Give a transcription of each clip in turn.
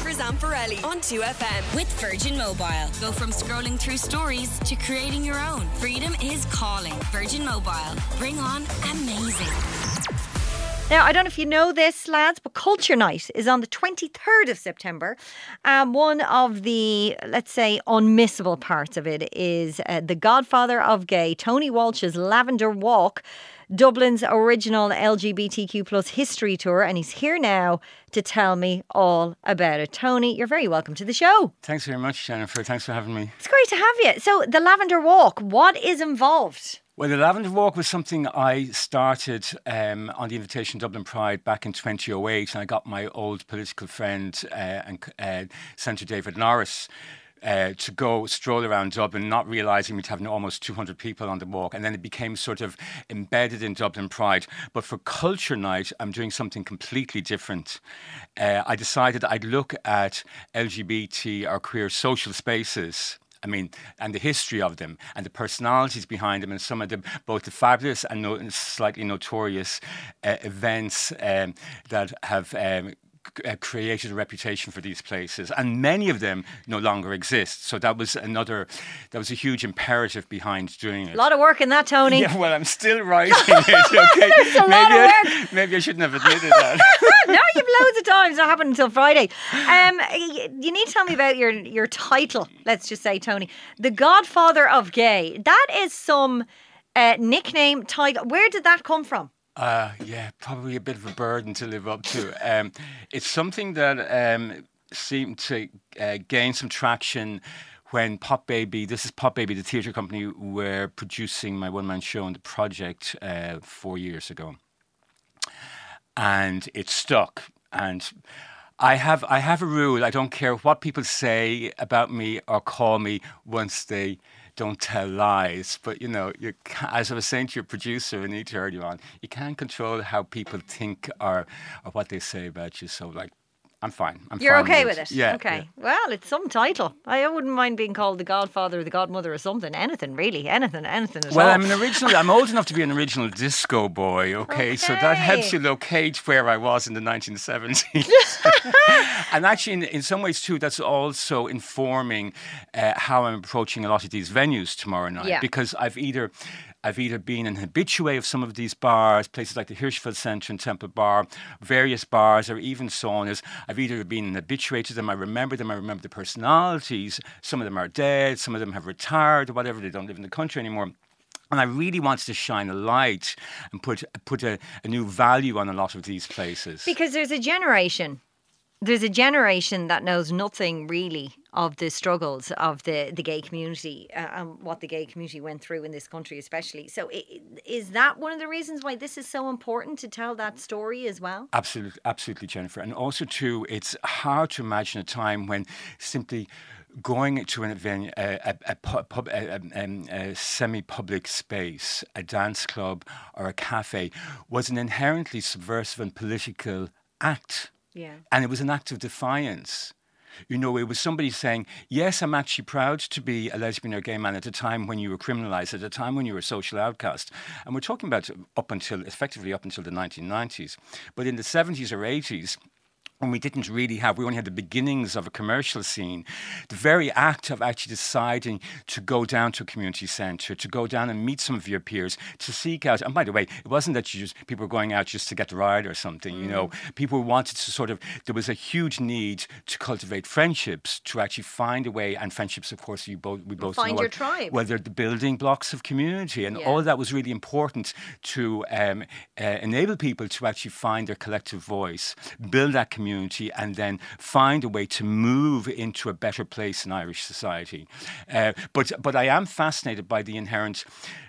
Rivers and Pirelli on 2FM. With Virgin Mobile. Go from scrolling through stories to creating your own. Freedom is calling. Virgin Mobile. Bring on amazing. Now, I don't know if you know this, lads, but Culture Night is on the 23rd of September. One of the, let's say, unmissable parts of it is the godfather of gay, Tony Walsh's Lavender Walk, Dublin's original LGBTQ plus history tour. And he's here now to tell me all about it. Tony, you're very welcome to the show. Thanks very much, Jennifer. Thanks for having me. It's great to have you. So, the Lavender Walk, what is involved? Well, the Lavender Walk was something I started on the invitation of Dublin Pride back in 2008, and I got my old political friend Senator David Norris to go stroll around Dublin, not realising we'd have almost 200 people on the walk. And then it became sort of embedded in Dublin Pride. But for Culture Night, I'm doing something completely different. I decided I'd look at LGBT or queer social spaces, and the history of them and the personalities behind them and some of the, both the fabulous and slightly notorious events that have created a reputation for these places, and many of them no longer exist. So that was a huge imperative behind doing it. A lot of work in that, Tony. Yeah, well, I'm still writing it. Okay, there's a lot of work. Maybe I shouldn't have admitted that. No, you've loads of time. It's not happening until Friday. You need to tell me about your title. Let's just say, Tony, the Godfather of Gay. That is some nickname title. Where did that come from? Yeah, probably a bit of a burden to live up to. It's something that seemed to gain some traction when Pop Baby, this is Pop Baby, the theatre company, were producing my one-man show on The Project 4 years ago. And it stuck. And I have a rule. I don't care what people say about me or call me once they don't tell lies. But, as I was saying to your producer, Anita, earlier on, you can't control how people think or what they say about you. So, I'm fine. You're okay with it? Yeah. Okay. Yeah. Well, it's some title. I wouldn't mind being called the Godfather or the Godmother or something. Anything, really. Anything at all. Well, I'm old enough to be an original disco boy, okay? So that helps you locate where I was in the 1970s. And actually, in some ways, too, that's also informing how I'm approaching a lot of these venues tomorrow night. Yeah. Because I've either been an habitué of some of these bars, places like the Hirschfeld Centre and Temple Bar, various bars, or even saunas. I've either been an habitué to them, I remember the personalities. Some of them are dead, some of them have retired or whatever, they don't live in the country anymore. And I really wanted to shine a light and put a new value on a lot of these places. Because there's a generation that knows nothing really of the struggles of the gay community and what the gay community went through in this country especially. So is that one of the reasons why this is so important to tell that story as well? Absolutely, Jennifer. And also too, it's hard to imagine a time when simply going to an event, a semi-public space, a dance club or a cafe, was an inherently subversive and political act. Yeah. And it was an act of defiance. It was somebody saying, yes, I'm actually proud to be a lesbian or gay man at a time when you were criminalised, at a time when you were a social outcast. And we're talking about effectively up until the 1990s. But in the 70s or 80s, when we only had the beginnings of a commercial scene, the very act of actually deciding to go down to a community centre, to go down and meet some of your peers, to seek out, and by the way, it wasn't that people were going out just to get the ride or something, people wanted to there was a huge need to cultivate friendships, to actually find a way, and friendships, of course, we both find know your tribe. Well, they're the building blocks of community, and all of that was really important to enable people to actually find their collective voice, build that community, and then find a way to move into a better place in Irish society. But I am fascinated by the inherent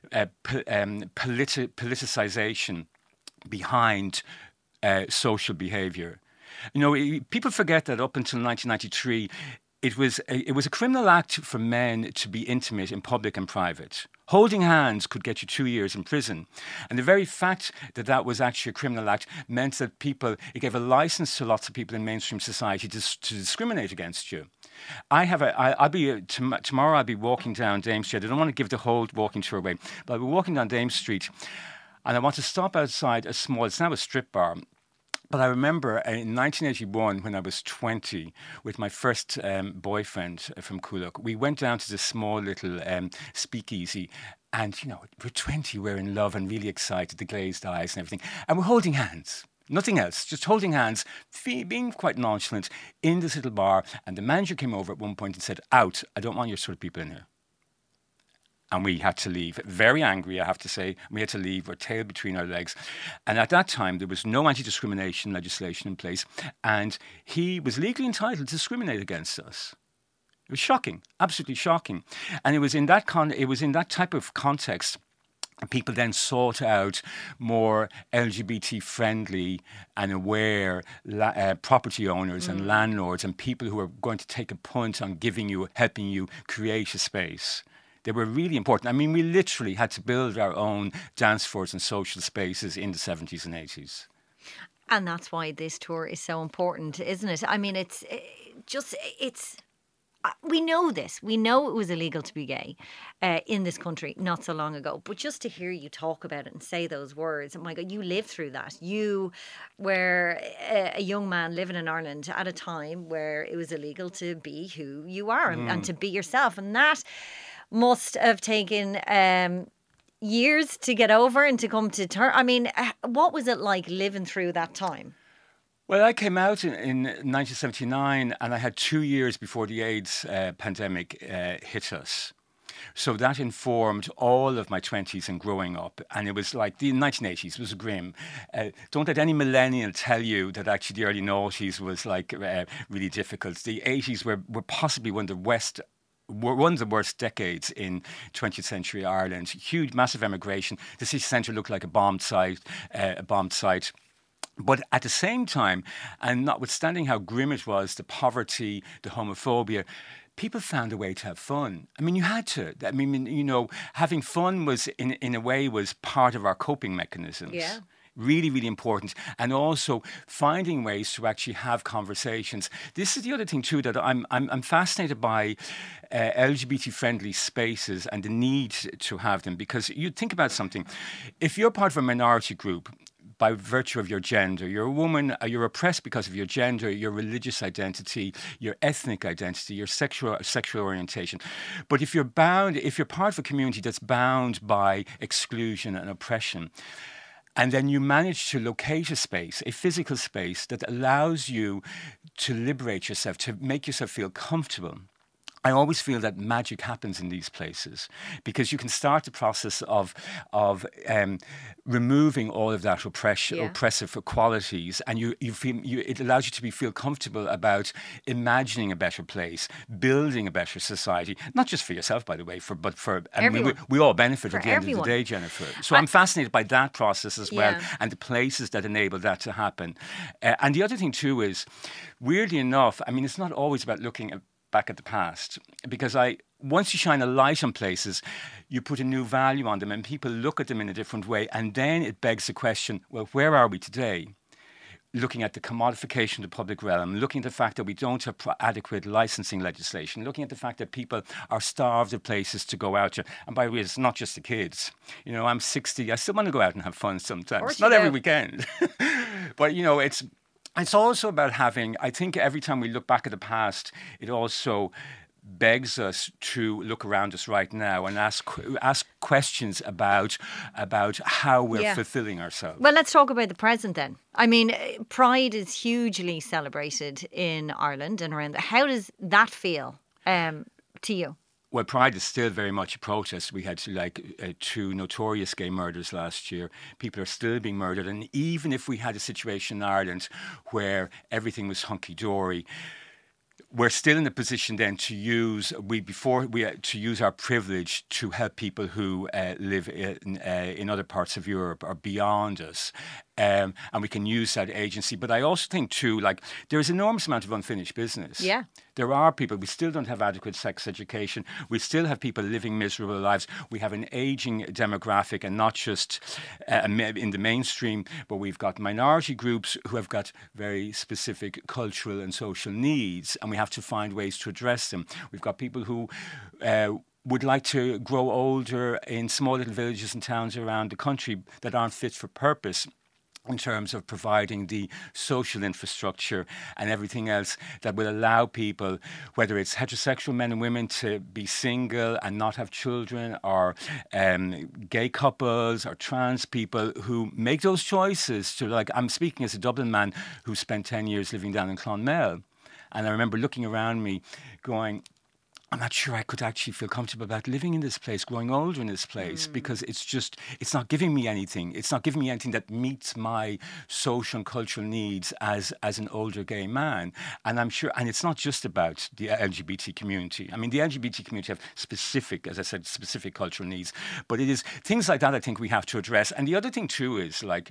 politicization behind social behaviour. People forget that up until 1993, it was a criminal act for men to be intimate in public and private. Holding hands could get you 2 years in prison. And the very fact that that was actually a criminal act meant that it gave a license to lots of people in mainstream society to discriminate against you. Tomorrow I'll be walking down Dame Street. I don't want to give the whole walking tour away, but I'll be walking down Dame Street and I want to stop outside it's now a strip bar, But I remember in 1981, when I was 20, with my first boyfriend from Coolock, we went down to this small little speakeasy. And, you know, we're 20, we're in love and really excited, the glazed eyes and everything. And we're holding hands. Nothing else, just holding hands, being quite nonchalant in this little bar. And the manager came over at one point and said, "Out, I don't want your sort of people in here." And we had to leave. Very angry, I have to say. We had to leave, our tail between our legs. And at that time, there was no anti-discrimination legislation in place. And he was legally entitled to discriminate against us. It was shocking, absolutely shocking. And it was in that type of context people then sought out more LGBT-friendly and aware property owners and landlords and people who are going to take a punt on helping you create a space. They were really important. I mean, we literally had to build our own dance floors and social spaces in the 70s and 80s. And that's why this tour is so important, isn't it? I mean, we know this. We know it was illegal to be gay in this country not so long ago. But just to hear you talk about it and say those words, oh my God, you lived through that. You were a young man living in Ireland at a time where it was illegal to be who you are and to be yourself. And that must have taken years to get over and to come to terms. I mean, what was it like living through that time? Well, I came out in 1979 and I had 2 years before the AIDS pandemic hit us. So that informed all of my 20s and growing up. And it was like the 1980s was grim. Don't let any millennial tell you that actually the early noughties was like really difficult. The 80s were possibly one of the worst decades in 20th century Ireland. Huge, massive emigration. The city centre looked like a bombed site. But at the same time, and notwithstanding how grim it was, the poverty, the homophobia, people found a way to have fun. I mean, you had to. I mean, you know, having fun was, in a way, was part of our coping mechanisms. Yeah. Really, really important. And also finding ways to actually have conversations. This is the other thing too, that I'm fascinated by LGBT-friendly spaces and the need to have them. Because you think about something. If you're part of a minority group, by virtue of your gender, you're a woman, you're oppressed because of your gender, your religious identity, your ethnic identity, your sexual orientation. But if you're part of a community that's bound by exclusion and oppression, and then you manage to locate a space, a physical space that allows you to liberate yourself, to make yourself feel comfortable. I always feel that magic happens in these places because you can start the process of removing all of that oppressive qualities, and it allows you to feel comfortable about imagining a better place, building a better society, not just for yourself, by the way, but for everyone. We all benefit at the end of the day, Jennifer. So I'm fascinated by that process as well, and the places that enable that to happen. And the other thing too is, weirdly enough, I mean, it's not always about looking back at the past, because once you shine a light on places, you put a new value on them and people look at them in a different way, and then it begs the question, well, where are we today? Looking at the commodification of the public realm, looking at the fact that we don't have adequate licensing legislation, looking at the fact that people are starved of places to go out to. And by the way, it's not just the kids. You know, I'm 60, I still want to go out and have fun sometimes. Not every weekend. But, you know, it's also about having, I think every time we look back at the past, it also begs us to look around us right now and ask questions about how we're fulfilling ourselves. Well, let's talk about the present then. I mean, Pride is hugely celebrated in Ireland and around. How does that feel to you? Well, Pride is still very much a protest. We had 2 notorious gay murders last year. People are still being murdered. And even if we had a situation in Ireland where everything was hunky-dory, we're still in a position then to use our privilege to help people who live in other parts of Europe or beyond us. And we can use that agency. But I also think, too, there's an enormous amount of unfinished business. Yeah. There are people, we still don't have adequate sex education. We still have people living miserable lives. We have an ageing demographic, and not just in the mainstream, but we've got minority groups who have got very specific cultural and social needs, and we have to find ways to address them. We've got people who would like to grow older in small little villages and towns around the country that aren't fit for purpose. in terms of providing the social infrastructure and everything else that will allow people, whether it's heterosexual men and women, to be single and not have children, or gay couples or trans people who make those choices to, like, I'm speaking as a Dublin man who spent 10 years living down in Clonmel. And I remember looking around me going, I'm not sure I could actually feel comfortable about living in this place, growing older in this place, because it's not giving me anything. It's not giving me anything that meets my social and cultural needs as an older gay man. And I'm sure, and it's not just about the LGBT community. I mean, the LGBT community have specific, as I said, specific cultural needs, but it is things like that I think we have to address. And the other thing too is, like,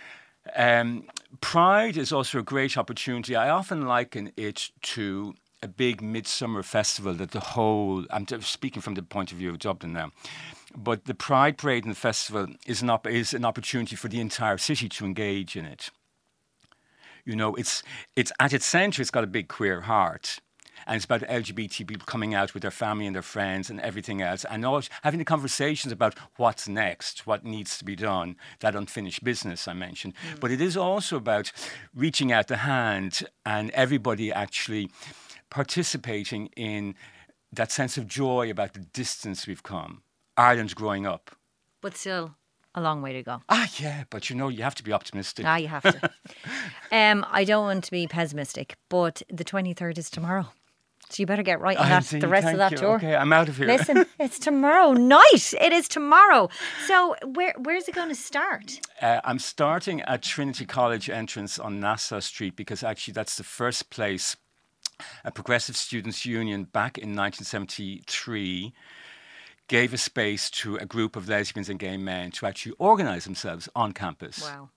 Pride is also a great opportunity. I often liken it to a big midsummer festival that the whole, I'm speaking from the point of view of Dublin now, but the Pride Parade and Festival is an opportunity for the entire city to engage in it. You know, it's at its centre, it's got a big queer heart. And it's about LGBT people coming out with their family and their friends and everything else, and always having the conversations about what's next, what needs to be done, that unfinished business I mentioned. But it is also about reaching out the hand and everybody actually participating in that sense of joy about the distance we've come. Ireland's growing up. But still, a long way to go. Yeah, but you know, you have to be optimistic. You have to. I don't want to be pessimistic, but the 23rd is tomorrow. So you better get right on that, the rest of that tour. Okay, I'm out of here. Listen, it's tomorrow night. It is tomorrow. So where's it going to start? I'm starting at Trinity College entrance on Nassau Street, because actually that's the first place a Progressive Students' Union back in 1973 gave a space to a group of lesbians and gay men to actually organise themselves on campus. Wow.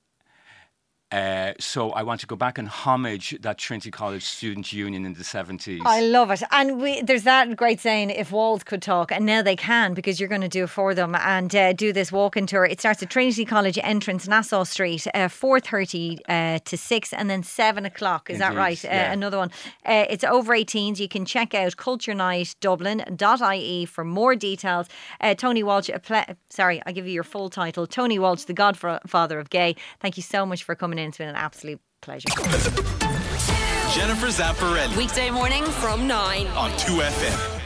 So I want to go back and homage that Trinity College Student Union in the 70s. I love it. And there's that great saying, if walls could talk, and now they can, because you're going to do it for them and do this walking tour. It starts at Trinity College entrance, Nassau Street, 4:30 to 6, and then 7 o'clock. Is that right? Yeah. Another one. It's over 18s. You can check out culturenightdublin.ie for more details. Tony Walsh, I give you your full title. Tony Walsh, the godfather of gay. Thank you so much for coming in. It's been an absolute pleasure. Jennifer Zamparelli. Weekday morning from 9 on 2FM.